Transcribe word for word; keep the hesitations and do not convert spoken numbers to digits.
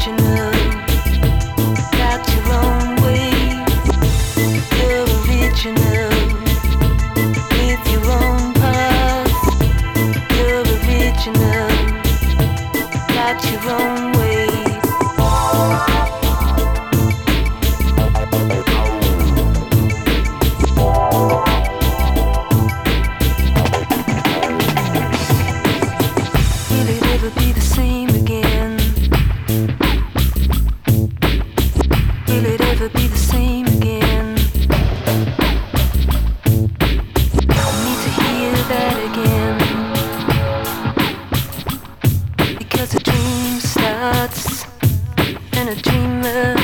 original. Got your own way. You're original. With your own path. You're original. Got your own way. Will it ever be the same again? Will it ever be the same again? I need to hear that again. Because a dream starts and a dreamer